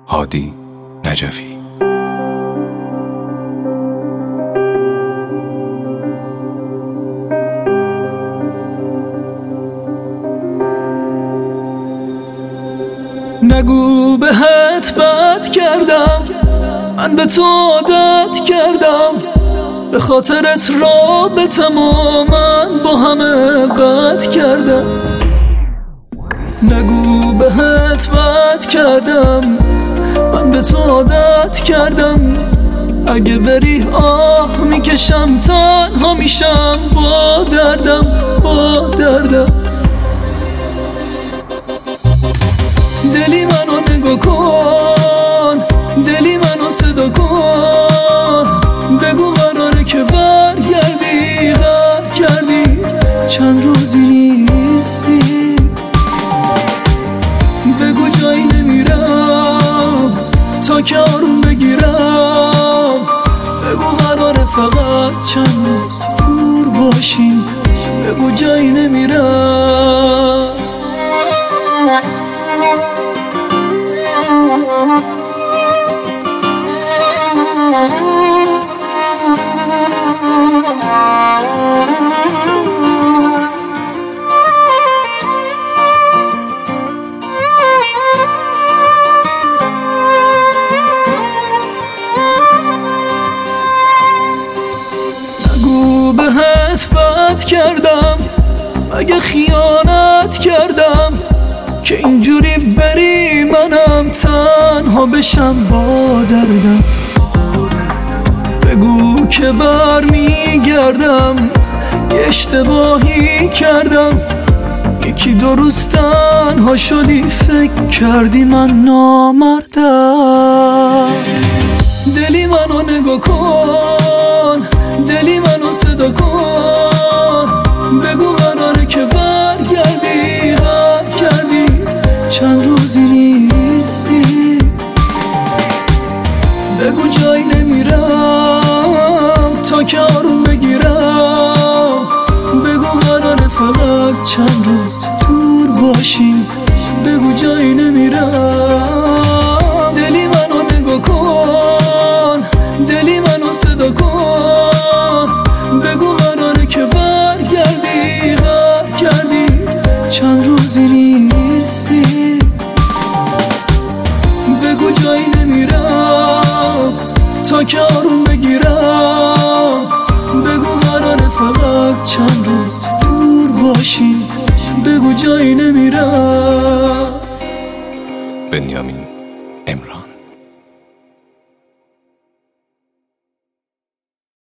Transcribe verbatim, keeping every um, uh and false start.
هادی نجفی. نگو بهت بد کردم، من به تو عادت کردم، به خاطرت رابطم و من با همه بد کردم. نگو بهت بد کردم، من به تو عادت کردم، اگه بری آه میکشم، تنها میشم با دردم با دردم. دلی منو نگاه کن، دلی منو صدا کن، بگو قراره که برگردی، غر کردی چند روزی نیستی، بگو جایی نمیرم تا که آروم بگیرم، بگو قراره فقط چند روز دور باشیم، بگو جایی نمیرم. نگو بهت بد کردم، اگه خیانت کردم، که اینجوری بری منم تنها بشم با دردم. بگو که بر میگردم، یه اشتباهی کردم، یکی دو روز تنها شدی فکر کردی من نامردم. دلی منو نگاه کن، دلی منو صدا کن، بگو قراره که برگردی، غر کردی چند روزی نیستی، بگو جایی نمیرم تا که آروم بگیرم، بگو قراره فقط چند روز دور باشیم، بگو جایی نمیرم. دلی منو نگاه کن، دلی منو صدا کن، بگو قراره که برگردی، غر کردی چند روزی نیستی، بگو جایی نمیرم تا که آروم بگیرم، بگو قراره فقط چند روز دور باشیم، بگو جایی نمیرم. بنیامین امران.